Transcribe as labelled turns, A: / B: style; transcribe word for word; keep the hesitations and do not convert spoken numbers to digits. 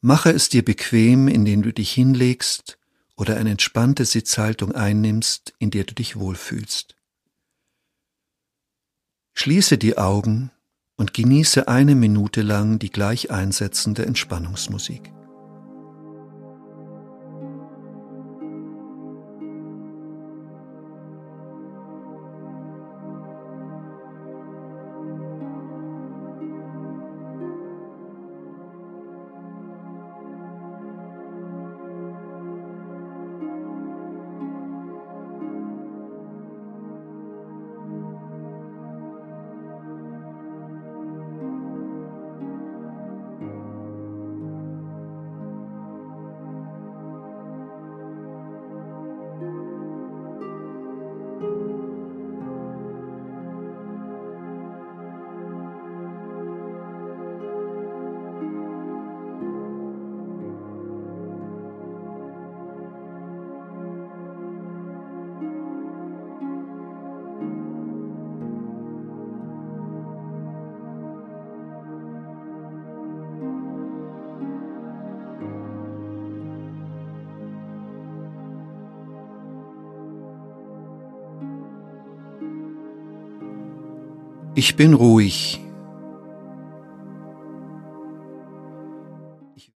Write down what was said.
A: Mache es dir bequem, indem du dich hinlegst oder eine entspannte Sitzhaltung einnimmst, in der du dich wohlfühlst. Schließe die Augen und genieße eine Minute lang die gleich einsetzende Entspannungsmusik. Ich bin ruhig,